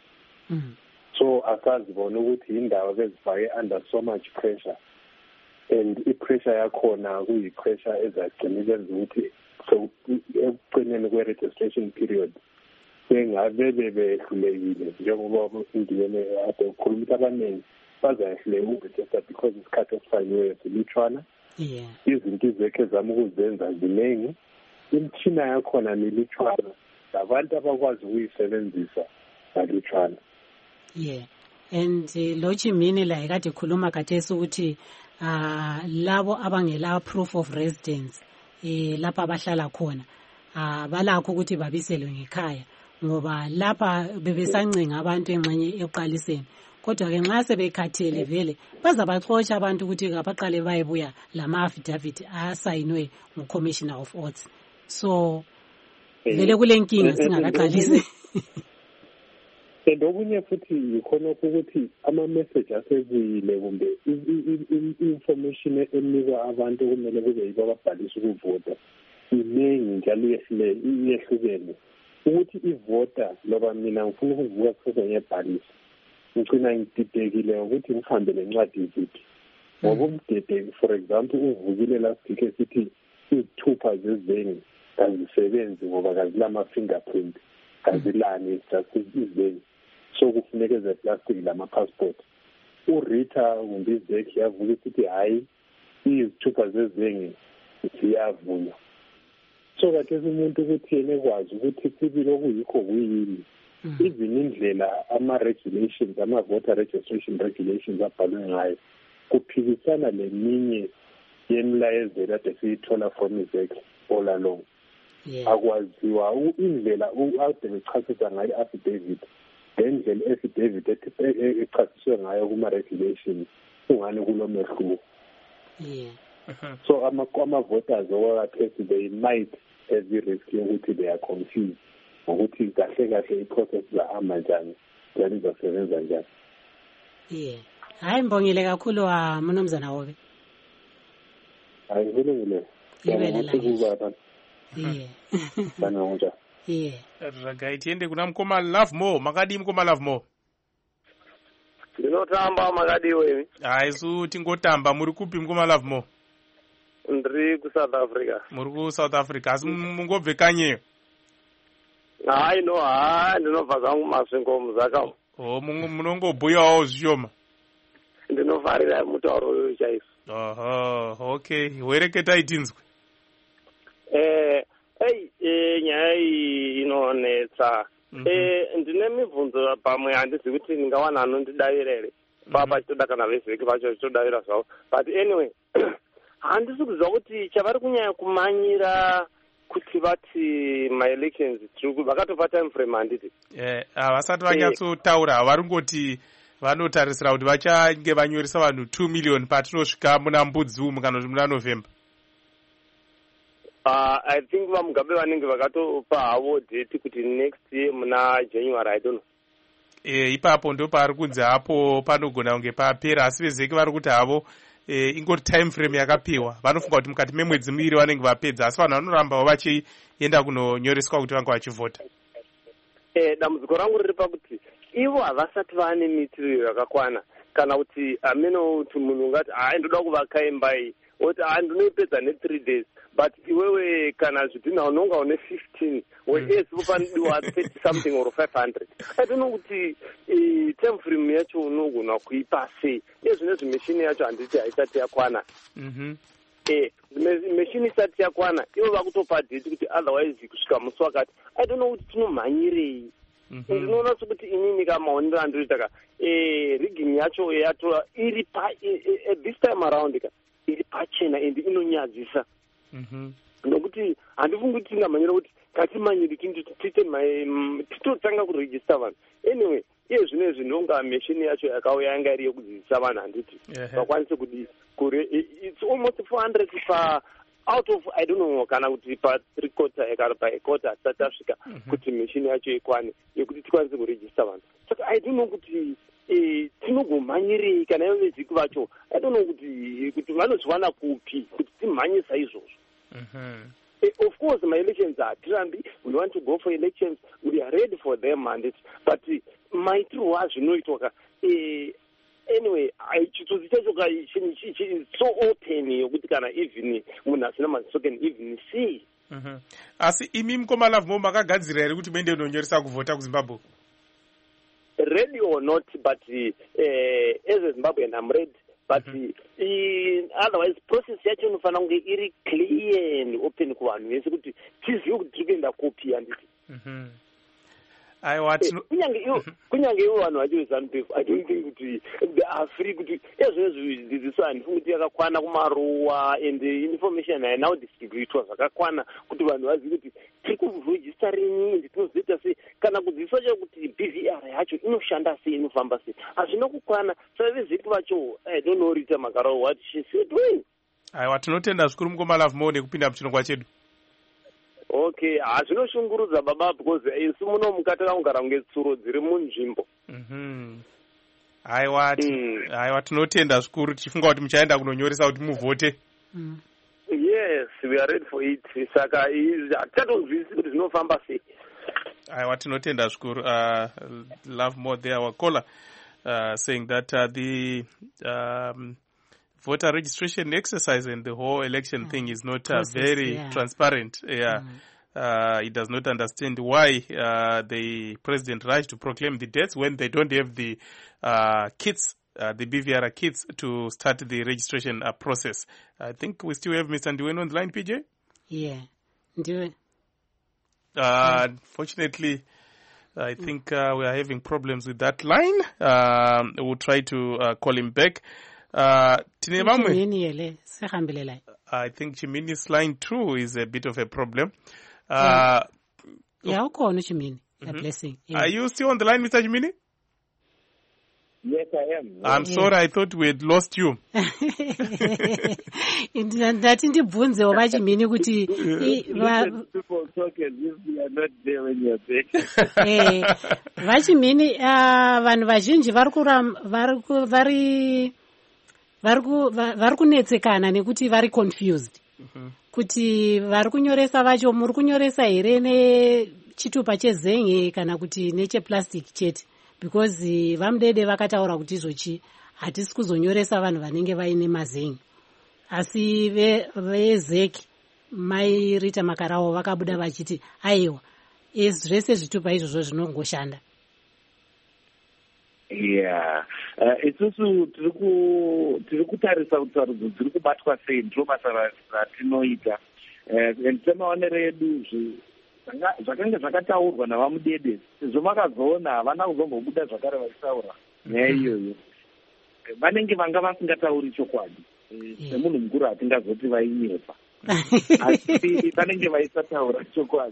So asazibona ukuthi indaba bezifake under so much pressure, and i-pressure yakhona kuyi-pressure ezagcina ibenza ukuthi so ekugcineni kwe-registration period bengabe behlulekile, njengoba indiyene ade ukhuluma ukuthi abaningi bazayehluleka ukuregister because isikhathi esifakiweyo silutshwana. Izinto izekhe zama ukuzenza ziningi, imithina yakhona milutshwana, labantu abakwazi ukuyisebenzisa balutshwana. And lo Chimini la ekade khuluma khathesi ukuthi labo abangela proof of residence lapha abahlala khona balakho ukuthi babiselwe ngekhaya, ngoba lapha bebesancenga abantu engxenye eqaliseni, kodwa ke nxa sebekhathele vele bazabaxotsha abantu ukuthi abaqale bayebuya lama affidavit asayinwe nguCommissioner of Oaths. So vele kulenkinga singakaqalisi. And okunye futhi yikhona ukuthi ama-message asebuyile kumbe i-information enikwa abantu kumele kube yibo ababhalisa ukuvota iningi njalo iyehlukene, ukuthi ivota loba mina ngifuna ukuvuka kusasa ngiyabhalisa ngicina ngididekile ukuthi ngihambe lencwadi ziphi, ngoba umdede for example uvukile last week esithi izithupha zezeni kazisebenzi ngoba kazilama-fingerprint, kazilani, just izeni, so kufuneka ezeplastic lama-passport. uRita kumbe iZEC yavuka ukuthi hayi izithupha zezeni ziyavunywa. so kathesi umuntu ukuthi yena ekwazi ukuthi sibili okuyikho kuyini even indlela ama-regulations ama-voter registration regulations abhalwe ngayo kuphikisana leminye yemlayezelo ade siyithola from izec all along. Akwaziwa indlela ade bechasisa ngayo i-affidavit lendlela i-affidavit echasiswe ngayo kuma-regulations ungani kulo mehluko. So ama-voters okwakathesi they might have i-risk yokuthi they are confused ngokuthi kahle i-process zahamba njani njani izasebenza njani. Hayi mbongile kakhulu mnumzana Hobe. Hayi kulungile. Bana unja. Ragai tiende kuna mkoma Love More, makadi mkoma Love More. Ndinotamba makadi wewe. Hayi su tingotamba muri kupi mkoma Love More? Ndiri ku South Africa. Muri ku South Africa. Asi mungobve kanyi? Hayi no, ndinobva zangu masvingo muzaka. Munongobhuyawo zvishoma. Ndinofarira mutauro uyu chaizvo. Okay. Wereketai tinzwe. Nyaya iyi inonetsa. Ndine mibvunzo pamwe handizi kuti ndingawana anondidavira here. Papa chitoda kana vezeki vacho chitodavira zvavo. But anyway, handisi kuziva kuti chavari kunyanya kumanyira kuti vati ma-elections vakatopa time frame handiti. Vasati vanyatsotaura havarongoti vanotarisira kuti vachange vanyoresa vanhu 2 million patinosvika muna mbudzi umu kana kuti muna November. I think vamugabe vanenge vakatopa havo date kuti next year muna January, I don't know. Ipapo ndo paari kunzi hapo panogona kunge papera, asi vezeki vari kuti havo ingoti time frame yakapiwa. Vanofunga kuti mukati memwedzi miviri vanenge vapedza, asi vanhu vanorambawo vachienda kunonyoreswa kuti vange vachivhota. Dambudziko rangu riri pakuti ivo havasati vane mitiriro yakakwana, kana kuti ameno kuti munhu ungati ndoda kuvaka imba iyi oti ndinoipedza ne3 days, but iwewe kana zvidhina unonga une 15 whereas vopanidiwa 30 something or 500. I don't know kuti time frame yacho unogona kuipa sei. Nezvinezvi meshini yacho handiti haisati yakwana. Meshini isati yakwana ivo vakutopa date kuti otherwise kusvika musi wakati I don't know kuti tinomhanyirei. Ndinoona sokuti inini kamaonero andinoita rigging yacho yatora iri this time around iri pachena and inonyadzisa. Nokuti handifungi kuti tingamhanyira kuti ngatimanyire titotanga kuregista vanhu. Anyway, iye zvinezvi ndonga meshini yacho yakauya yanga iri yekudzidzisa vanhu handiti vakwanise kudi it's almost 400 pa out of I don't know kana kuti pa 3/4 kana pa 1/4 asati asvika kuti meshini yacho ikwane yekuti tikwanise kuregista vanhu. Saka I don't know kuti tinogomhanyirei kana ivo veziki vacho I don't know kuti vanozviwana kupi kuti timhanyisa izvozvo. Of course my-elections hatirambi, we want to go for elections, we are ready for them and but maitirwo azvinoitwa anyway chitsotsi chacho so open yokuti kana even munhu asina maziso can even see. Asi imi mukoma Love More makagadzira here kuti muende kunonyoresa kuvhota kuZimbabwe? Ready or not, but as a Zimbabwean I'm ready. But otherwise process yacho inofanira kunge iri clear and open kuvanhu vese kuti tizive kuti tiri kuenda kopi handiti. Kunyange ivo vanhu vacho veZANU-PF I don't think kuti they are free kuti ezvezvidzidziso handifungi kuti yakakwana kumaruwa and information hainawo distribuitwa zvakakwana kuti vanhu vazive kuti tiri kurejista rinyi and tinozoita sei kana kudzidziswa chacho kuti BVR yacho inoshanda sei inofamba sei hazvina kukwana. Saka vezeki vacho I don't know Rita Makarao what she said doing. Aiwa tinotenda zvikuru mukoma Love More nekupinda muchirongwa chedu. Okay, zvinoshungurudza baba because isu muno mukati kungara kunge tsuro dziri munzvimbo. Aiwa tinotenda zvikuru tichifunga kuti muchaenda kunonyoresa kuti muvhote. Yes, we are ready for it. Saka hatichatonzwisisi kuti zvinofamba sei. Aiwa tinotenda zvikuru. Love More there, our caller, saying that the voter registration exercise and the whole election thing is not very transparent. He does not understand why the president rushed to proclaim the dates when they don't have the kits, the BVR kits to start the registration process. I think we still have Mr. Ndiwenu on the line, PJ? Yeah. Unfortunately, I think we are having problems with that line. We'll try to call him back. I think Chimini's line too is a bit of a problem. Blessing. Are you still on the line, Mr. Chimini? Yes, I am. I'm sorry, I thought we had lost you. Ndati ndibvunzewo vachimini kuti people talk as if we are not there when you are there. Vachimini vanhu vazhinji vari kunetsekana nekuti vari confused. Kuti vari kunyoresa vacho muri kunyoresa here nechitupa chezen'e kana kuti necheplastic chete. Because vamudede vakataura kuti izvochi hatisi kuzonyoresa vanhu vanenge vaine mazen'e. Asi vezeki mai Rita Makarao vakabuda vachiti aiwa zvese zvitupa izvozvo zvinongoshanda. Yeah, isusu tiri kutarisa kuti sarudzo dziri kubatwa sei, ndiro basa ratinoita. Semaonero edu zvakanga zvakataurwa navamudede sezvo makazoona havana kuzombobuda zvakare vachitaura nyaya iyoyo, vanenge vanga vasingatauri chokwadi. Semunhu mukuru hatingazoti vainyepa, asi vanenge vaisataura chokwadi.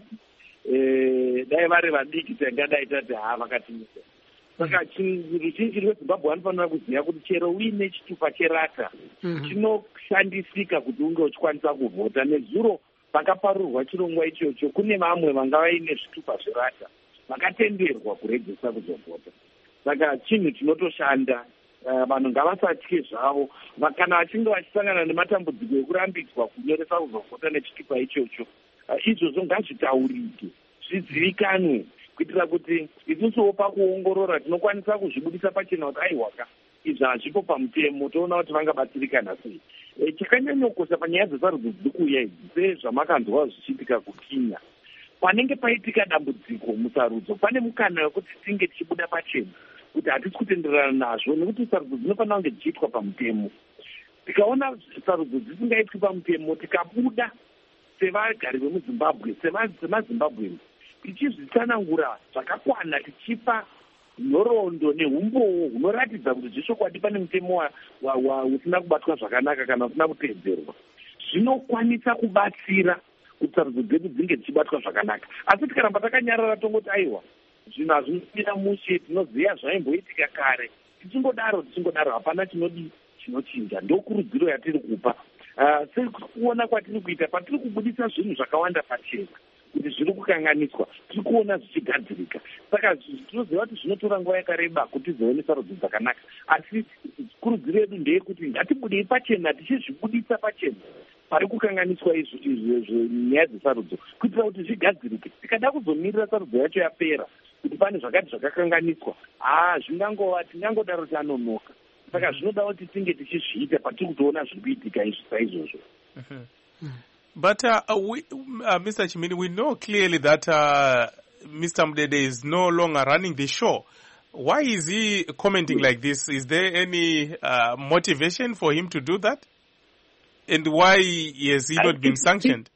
Dai vari vadiki tangadai tati vakatinisa. Saka ruzhinji rweZimbabwe vanofanira kuziva kuti chero uine chitupa cherata chinoshandisika kuti unge uchikwanisa kuvhota. Nezuro pakaparurwa chirongwa ichocho kune vamwe vanga vaine zvitupa zverata vakatenderwa kurejista kuzovhota. Saka chinhu chinotoshanda. Vanhu ngavasatye zvavo kana vachinge vachisangana nematambudziko ekurambidzwa kunyoresa kuzovhota nechitupa ichocho. Izvozvo ngazvitaurike, zvizivikanwe, kuitira kuti isusuwo pakuongorora tinokwanisa kuzvibudisa pachena kuti aiwaka izvi hazvipo pamutemo, toona kuti vangabatsirikana sei. Chakanyanyokosha panyaya dzesarudzo dziri kuuya idzi sezvamakanzwa zvichiitika kuKenya, panenge paitika dambudziko musarudzo pane mukana wekuti tinge tichibuda pachena kuti hatisi kutenderana nazvo, nekuti sarudzo dzinofanira kunge dzichiitwa pamutemo. Tikaona sarudzo dzisingaitwi pamutemo, tikabuda sevagari vemuZimbabwe, semaZimbabwe, tichizvitsanangura zvakakwana, tichipa nhoroondo neumbowo hunoratidza kuti zvishokwadi pane mutemo usina kubatwa zvakanaka kana usina kuteedzerwa, zvinokwanisa kubatsira kuti sarudzo dzedu dzinge dzichibatwa zvakanaka. Asi tikaramba takanyarara tongoti aiwa zvinhu hazvinomira mushe, tinoziva zvaimboitika kare, tichingodaro hapana chinochinja. Ndokurudziro yatiri kupa sekuona kwatiri kuita patiri kubudisa zvinhu zvakawanda pachena kuti zviri kukanganiswa, tiri kuona zvichigadzirika. Saka tinoziva kuti zvinotora nguva yakareba kuti tizoone sarudzo dzakanaka, asi kurudziro yedu ndeyekuti ngatibudei pachena, tichizvibudisa pachena pari kukanganiswa nyaya dzesarudzo, kuitira kuti zvigadzirike. Tikada kuzomirira sarudzo yacho yapera kuti pane zvakati zvakakanganiswa, tingangodaro tanonoka. Saka zvinoda kuti tinge tichizviita patiri kutoona zviri kuitika saizvozvo. But Mr. Chimini, we know clearly that Mr. Mudede is no longer running the show. Why is he commenting like this? Is there any motivation for him to do that? And why has he not been sanctioned?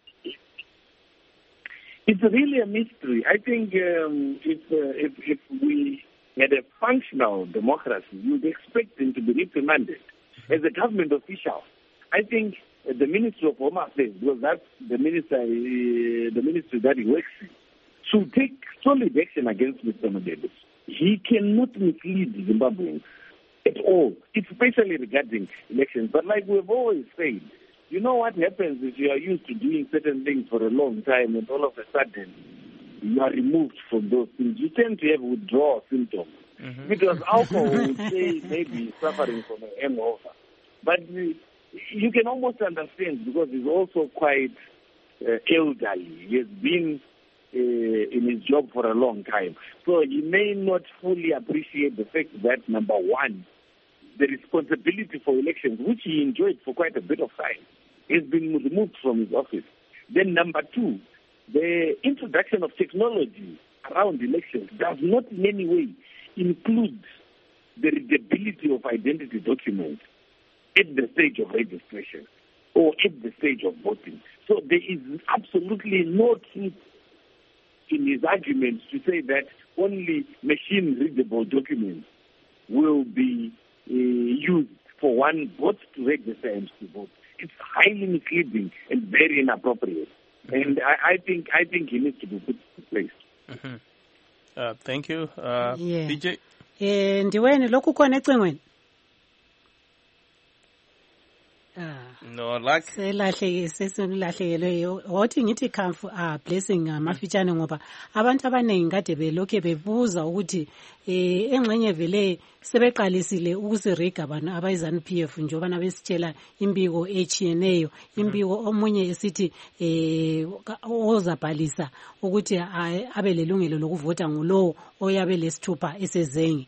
It's really a mystery. I think if we had a functional democracy, you would expect him to be reprimanded as a government official. I think the Ministry of Home Affairs, because that's the ministry that he works in, should take solid action against Mr. Mudede. He cannot mislead Zimbabweans at all, especially regarding elections. But like we've always said, you know what happens if you are used to doing certain things for a long time and all of a sudden you are removed from those things. You tend to have withdrawal symptoms. If it was alcohol, we would say maybe suffering from a hangover. But you can almost understand because he's also quite elderly. He has been in his job for a long time. So he may not fully appreciate the fact that, number one, the responsibility for elections, which he enjoyed for quite a bit of time, has been removed from his office. Then number two, the introduction of technology around elections does not in any way include the readability of identity documents at the stage of registration or at the stage of voting. So there is absolutely no truth in his arguments to say that only machine-readable documents will be used for one vote to register and to vote. It's highly misleading and very inappropriate. And I think he needs to be put in place. Thank you. DJ? Ndiweni lokhu khona ecingweni? No luck. Selahlekeleyo wathi ngithi khamfu blessing amafitshane ngoba abantu abaningi kade belokhe bebuza ukuthi engxenye vele sebeqalisile ukusiriga abantu abayizanu PF njengoba nabesitshela imbiko echiyeneyo imbiko omunye esithi ozabhalisa ukuthi abe lelungelo lokuvota ngulowo oyabe lesithupha esezenge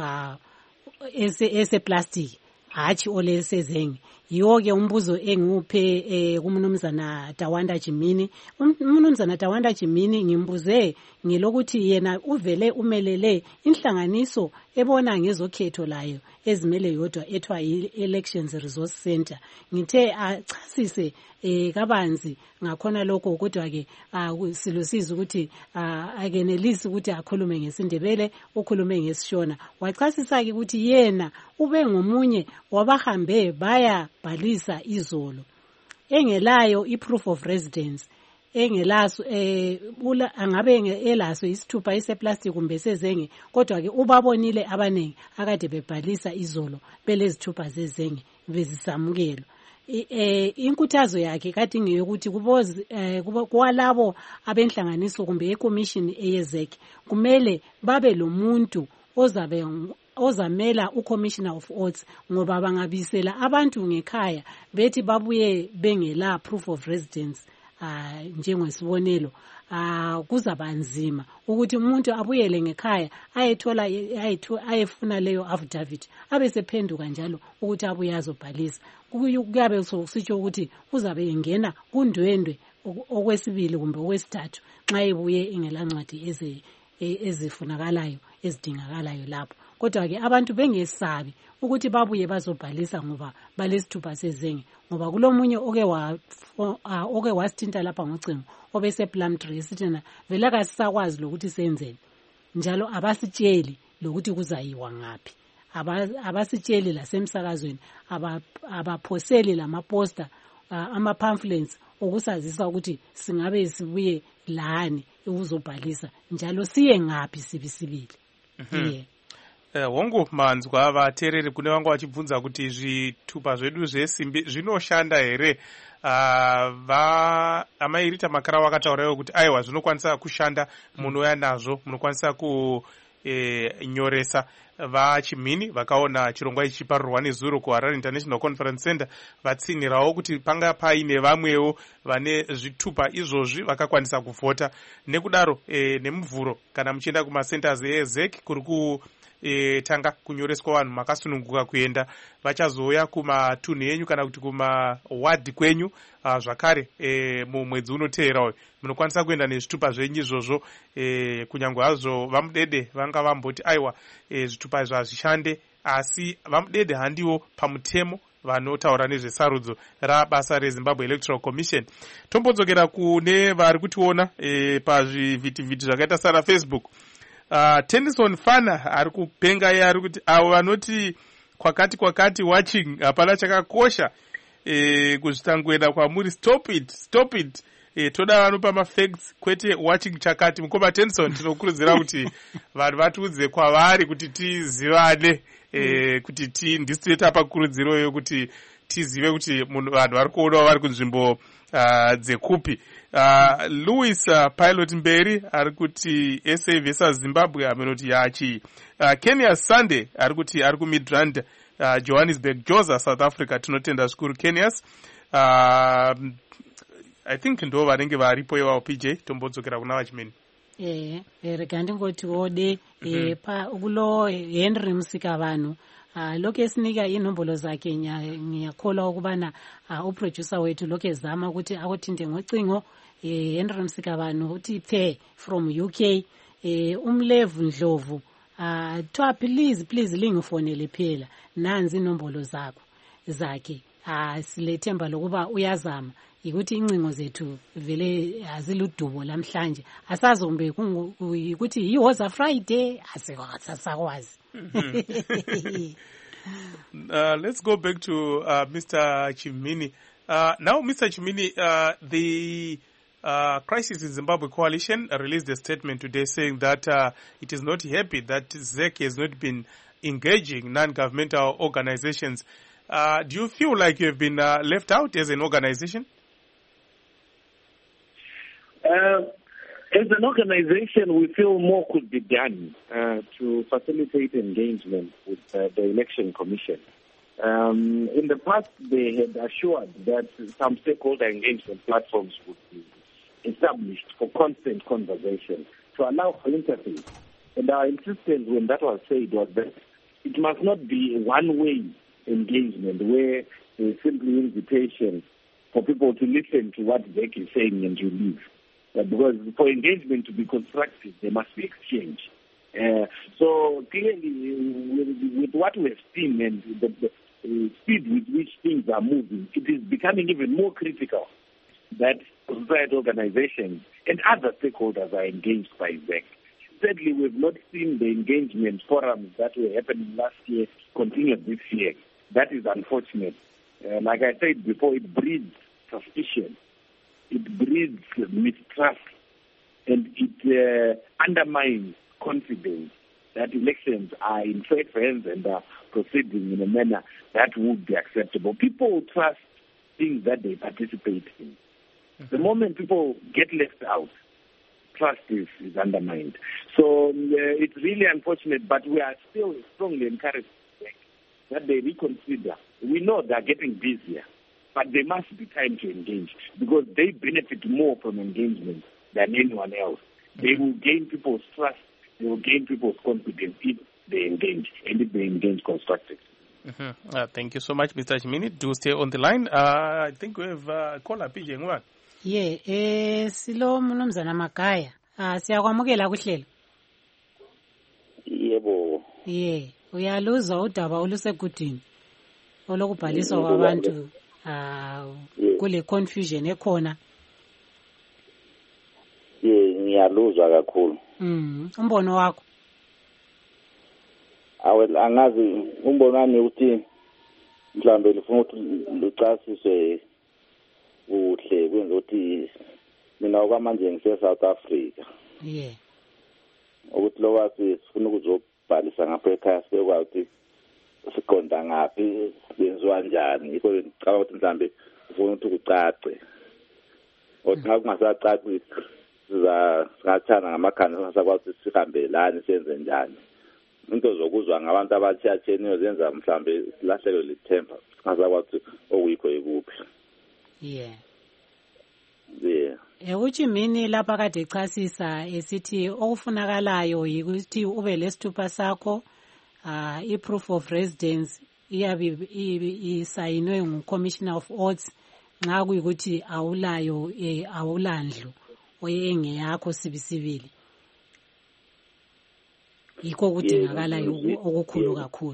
ese plastic hachi ole sezenge yiwo-ke umbuzo engiwuphe kumnumzana Tawanda Jimini. Umnumzana Tawanda Jimini ngimbuze ngelokuthi yena uvele umelele inhlanganiso ebona ngezokhetho layo ezimele yodwa ethwa Elections Resource Center. Ngithe achasise kabanzi ngakhona lokho kodwa-ke silosiza ukuthi akenelisi ukuthi akhulume ngesindebele ukhulume ngesishona. Wachasisa-ke ukuthi yena ube ngomunye wabahambe baya bhalisa izolo engelayo i-proof of residence engelaso angabe elaso isithupha eseplastic kumbe sezenge kodwa ke ubabonile abaningi akade bebhalisa izolo belezithupha zezenge bezisamukelwa. Inkuthazo yakhe kade ngeyokuthi kwalabo abenhlanganiso kumbe ecommission eyezek kumele babe lo muntu ozamela uCommissioner of Oaths ngoba bangabisela abantu ngekhaya bethi babuye bengela proof of residence njengesibonelo kuzaba nzima ukuthi umuntu abuyele ngekhaya ayefuna leyo affidavit abesephenduka njalo ukuthi abuye azobhalisa kuyabe sitsho ukuthi uzabe engena kundwendwe okwesibili kumbe okwesithathu nxa ebuye ingelancwadi ezifunakalayo ezidingakalayo lapho. Kodwa-ke abantu bengesabi ukuthi babuye bazobhalisa ngoba balesithupha sezenge ngoba kulomunye oke wasithinta lapha ngocingo obese Plumtree esithena vele kasisakwazi lokuthi senzeni njalo abasitsheli lokuthi kuzayiwa ngaphi abasitsheli lasemsakazweni abaphoseli lamaposter ama-pamphlets okusazisa ukuthi singabe sibuye lani ukuzobhalisa njalo siye ngaphi sibisibili. Hongu manzwa abateereri kune vanga vachibvunza kuti zvitupa zvedu zvesimbi zvinoshanda here. Amairita makara vakataurawo kuti aiwa zvinokwanisa kushanda munouya nazvo munokwanisa kunyoresa. VaChimini vakaona chirongwa ichi chiparurwa nezuro kuHarare International Conference Center vatsinirawo kuti panga paine vamwewo vane zvitupa izvozvi vakakwanisa kuvhota. Nekudaro nemuvhuro kana muchienda kumacenters eZEC kuri tanga kunyoreswa vanhu makasununguka kuenda vachazouya kumatunhu enyu kana kuti kumawadi kwenyu zvakare mumwedzi unoteera uyu munokwanisa kuenda nezvitupa zvenyu izvozvo kunyange hazvo vamudede vanga vamboti aiwa zvitupa izvo hazvishande asi vamudede handiwo pamutemo vanotaura nezvesarudzo rabasa reZimbabwe Electoral Commission. Tombodzokera kune vari kutiona pazvivhitivhiti zvakaita sana Facebook. Tennyson Fana ari kupenga ari kuti avo vanoti kwakati watching hapana chakakosha kuzvitangoenda kwamuri stop it toda vanopa mafacts kwete watching chakati. Mukoma Tennyson tinokurudzira kuti vanhu vatiudze kwavari kuti tizivane kuti ndisi toita pakurudziro yo kuti tizive kuti vanhu vari kuonawo vari kunzvimbo dzekupi. Louis Pilot Mberi ari kuti SA vs Zimbabwe amenoti yachi. Kenya Sunday ari kuti ari kuMidrand Johannesburg Joza South Africa tinotenda zvikuru Kenyas. I think ndo vanenge varipo iwawo PJ tombodzokera kuna vachimeni. Rega ndingoti wode kulo Henry Musikavanhu lokhu esinika inombolo zakhe ngiyakholwa ukubana uproducer wethu lokhu ezama ukuthi akuthinte ngocingo. Henry Musikavanhu uthi phe from UK Umlevu Ndlovu thoa please lingifonele phela nanzi inombolo zakhe silethemba lokuba uyazama ukuthi incingo zethu vele aziludubo lamhlanje asazombe ukuthi yiwoza Friday asakwazi. Let's go back to Mr. Chimini. Now, Mr. Chimini, the Crisis in Zimbabwe Coalition released a statement today saying that it is not happy that ZEC has not been engaging non-governmental organizations. Do you feel like you have been left out as an organization? As an organization, we feel more could be done to facilitate engagement with the Election Commission. In the past, they had assured that some stakeholder engagement platforms would be established for constant conversation to allow for interface. And our insistence when that was said was that it must not be a one-way engagement where there's simply invitation for people to listen to what Zek is saying and to leave. Because for engagement to be constructive, there must be exchange. So clearly, with what we have seen and the speed with which things are moving, it is becoming even more critical that society organizations and other stakeholders are engaged by ZEC. Sadly, we've not seen the engagement forums that were happening last year continue this year. That is unfortunate. Like I said before, it breeds suspicion. It breeds mistrust, and it undermines confidence that elections are in safe hands and are proceeding in a manner that would be acceptable. People trust things that they participate in. The moment people get left out, trust is undermined. So it's really unfortunate, but we are still strongly encouraged that they reconsider. We know they are getting busier, but there must be time to engage because they benefit more from engagement than anyone else. They will gain people's trust. They will gain people's confidence if they engage and if they engage constructively. Thank you so much, Mr. Chimini. Do stay on the line. I think we have caller PJ Ngwan. Silo Mnumzana Makaya. Siyakwamukela kuhlelo. Yebo. Uyaluzwa udaba olusegudini olokubhaliswa kwabantu kule confusion ekhona. Ngiyaluzwa kakhulu. Umbono wakho? Angazi umbono wami ukuthi mhlambe lifuna ukuthi lucasiswe kuhle kwenza ukuthi mina okwamanje ngise South Africa. Ukuthi lo wasi sifuna ukuzobhalisa ngapha ekhaya sekwazi ukuthi siqonda ngaphi benziwa njani. Iko ngicabanga ukuthi mhlambe ufuna ukuthi kucace. Kodwa nxa kungasacaci singathana ngamakhanda sakwazi sihambelani senze njani. Into zokuzwa ngabantu abathiyatsheniyo zenza mhlambe silahlekelwe lithemba singasakwazi okuyikho ekuphi. Uchimini lapha kade echasisa esithi okufunakalayo yikuthi ube lesithupha sakho i-proof of residence iyabe isayinwe ngu-Commissioner of Odds nxa kuyikuthi awulayo awulandlu oyengeyakho sibisibili. Yikho kudingakalayo okukhulu kakhulu.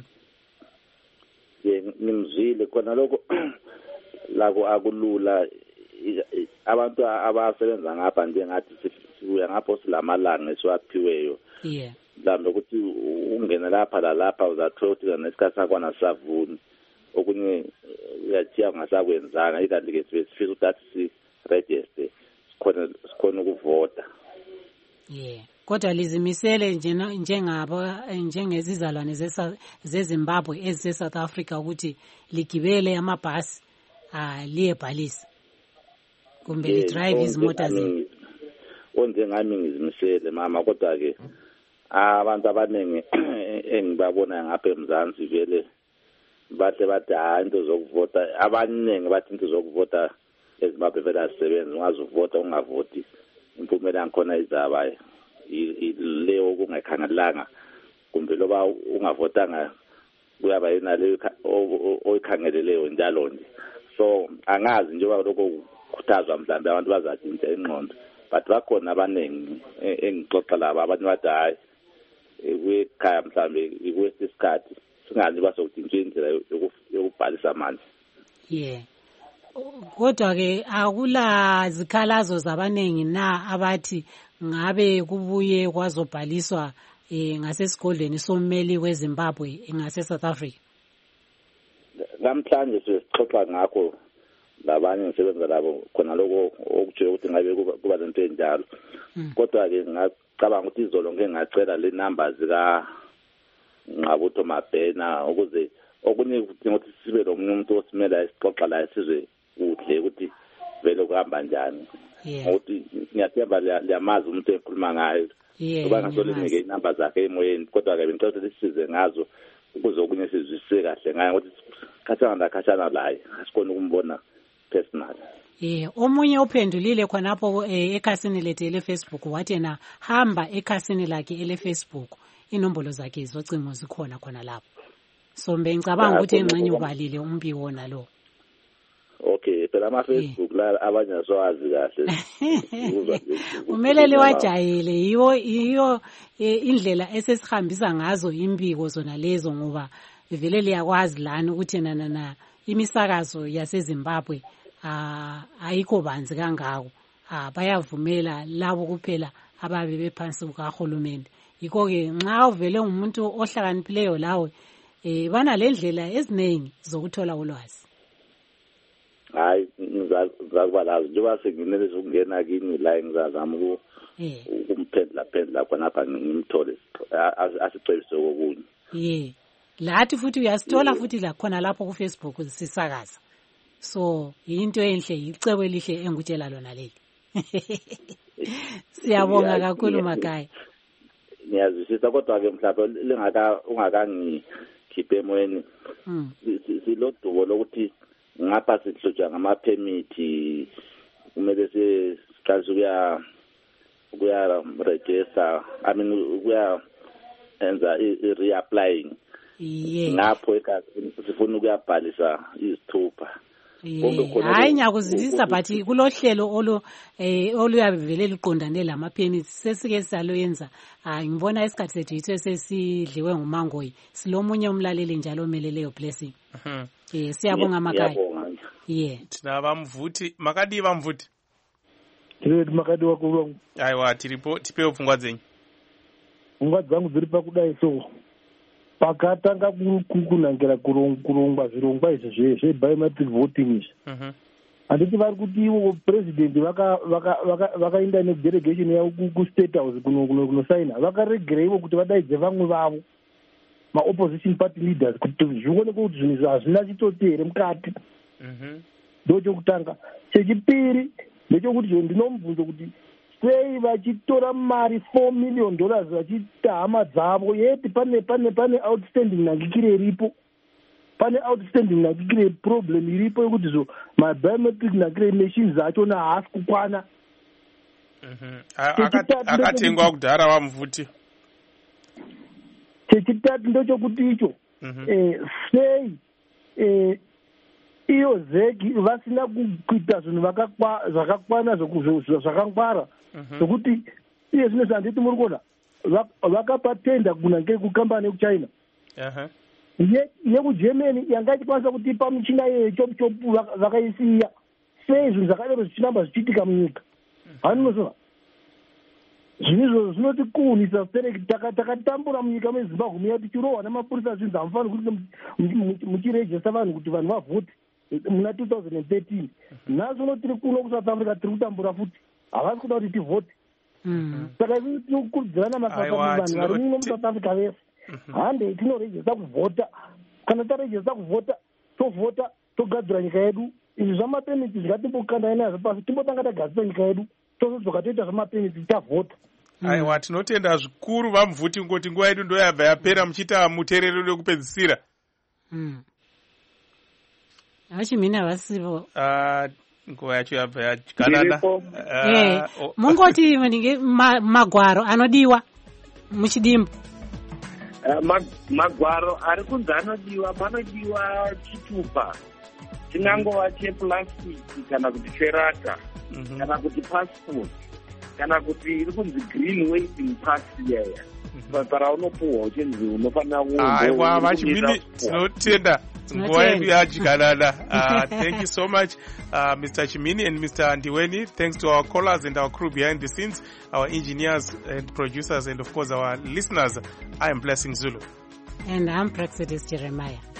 Ngimzwile khona lokho lako akulula abantu abasebenza ngapha njengathi sibuya ngapho silamalanga esiwaphiweyo. Mhlawumbe ukuthi ungena lapha lalapha uzathola ukuthi nesikhathi sakwana savuni okunye uyathiya ungasakwenzanga ikanti-ke sifisa ukuthi si-register sikhona ukuvota. Kodwa lizimisele njengezizalwane zeZimbabwe ezise-South Africa ukuthi ligibele amabhasi liyebhalisa kumbe lidrive izimota zenu. Onjengami ngizimisele mama, kodwa-ke abantu abaningi engibabona ngapha eMzansi vele bahle bathi into zokuvota. Abaningi bathi into zokuvota eZimbabwe vele azisebenzi, ungazuvota ungavoti impumela yakhona izabayo leyo kungakhangelanga kumbe loba ungavotanga kuyaba yinaleyo oyikhangeleleyo njalo nje. So angazi njengoba lokho kukhuthazwa mhlawumbe abantu bazatshintsha ingqondo, but bakhona abaningi engixoxa laba abantu bathi hayi kwekhaya mhlawumbe ikwesi isikhathi singazi basokutshintsha indlela yokubhalisa manje. Kodwa-ke akula zikhalazo zabaningi na abathi ngabe kubuye kwazobhaliswa ngasesigodlweni sommeli weZimbabwe ngase-South Africa? Namhlanje sixoxa ngakho labanye ngisebenza labo khona lokho okutsho ukuthi ngabe kuba lento enjalo. Kodwa-ke ngacabanga ukuthi izolo ngeke ngacela le number zika Ngqabutho Mabhena ukuze okunye ukuthi sibe lo muntu osimela isixoxa la sizwe kuhle ukuthi vele kuhamba njani. Ukuthi ngiyathemba liyamazi umuntu ekhuluma ngayo. Kuba ngasolinike inamba zakhe emoyeni kodwa-ke bengicela ukuthi sisize ngazo ukuze okunye sizwisise kahle ngayo ukuthi khashana laye asikhona ukumbona personal. Omunye uphendulile khonapho ekhasini lethu ele-Facebook wathi yena hamba ekhasini lakhe ele-Facebook inombolo zakhe zocingo zikhona khona lapho. So ngicabanga ukuthi engxenye ubalile umbiko wona lo. Okay, phela ama-Facebook la abanye asowazi kahle. Umelele wajayele yiyo indlela esesihambisa ngazo imbiko zona lezo ngoba vele liyakwazi lana ukuthi na imisakazo yaseZimbabwe ayikho banzi kangako. Bayavumela labo kuphela ababe bephansi kukahulumende. Yikho-ke nxa uvele umuntu ohlakaniphileyo lawe bana lendlela eziningi zokuthola ulwazi. Hayi ngizakuba lazo njengoba senginele ukungena kini la ngizazama ukumphendula khonapha ngimthole asicebise kokunye. Lathi futhi uyasithola futhi la khona lapho ku-Facebook sisakaza. So into enhle icebo elihle engutshela lona leli. Siyabonga kakhulu Makhaya. Ngiyazwisisa kodwa-ke mhlawumbe ungakangikhiphe emoyeni silodubo lokuthi ngapha sihlutshwa ngamaphemithi kumele siqalise ukuya register ukuya enza i-reapplying ngapho sifuna ukuyabhalisa izithupha. Hayi ngiyakuzwisisa but kulohlelo oluyabe vele liqondane lamaphemithi sesike saloyenza. Ngibona isikhathi sethu yitho sesidliwe ngumangoyi silomunye umlaleli njalo omeleleyo Blessing. Siyabonga Makhaya. Thina bamvuthi makadi bamvuthi. Ndiri makadi wako. Aiwa tiripo tipewo pfungwa dzenyu. Pfungwa dzangu dziri pakudai so pakatanga kunangira kurongwa zvirongwa izvi zvebiometric voting izvi. Handiti vari kuti ivo president vakaenda nedelegation yavo kustate house kunosaina vakaregera ivo kuti vadaidze vamwe vavo maopposition party leaders kuti zvionekwe kuti zvinhu izvi hazvina chitoti here mukati. Ndochokutanga. Chechipiri ndechekuti ndinomubvunzo kuti sei vachitora mari $4 million vachiita hama dzavo yeti pane outstanding nhangikire iripo. Pane outstanding nhangikire problem iripo yekuti mabiometric nhangikire machines achona haasi kukwana. Akatengwa kudhara vamvuti. Chechitatu ndochokuti icho sei iyo zeki vasina kuita zvinhu zvakakwana zvakangwara zvokuti iye zvino zvanditi muri kuona vakapa tenda kunange kukambani yekuchina yekugermany yanga ichikwanisa kutipa michina yeyo chopu vakaisiya sei zvinhu zvakadaro zvichinamba zvichiitika munyika. Handinosova zvinhu izvozvo zvinotikunhisa stereki takatambura munyika mezimbabwe muya tichirohwa namapurisa zvinhu hamufaniri kuti muchirejesta vanhu kuti vanhu vavhoti muna 2013. Nhasi uno tiri kuno kuSouth Africa tiri kutambura futi havasi kuda kuti tivhoti. Saka tinokurudzirana mabasa muvanhu vari muno muSouth Africa vese hande tinorejesta kuvhota. Kana tarejesta kuvhota tovhota togadzira nyika yedu. Izvi zvamapeniti zvingatimbokandai nazvo pasi timbotanga tagadzira nyika yedu tozodzoka toita zvamapeniti tavhota. Aiwa tinotenda zvikuru vamvuti ngoti nguva yedu ndoyabva yapera muchiita muteerero wekupedzisira. Vachimhina vasivo. Nguva yacho yabva yakanana. Mungoti magwaro anodiwa muchidimbu. Magwaro ari kunzi anodiwa panodiwa chitupa chinangova chepurasitiki kana kuti cherata kana kuti passport kana kuti iri kunzi green waiting pass yaya paraunopuhwa uchenzi unofanira aiwa vachimini tinotenda Thank you so much, Mr. Chimini and Mr. Ndiweni. Thanks to our callers and our crew behind the scenes, our engineers and producers, and of course our listeners. I am Blessing Zulu. And I'm Praxidis Jeremiah.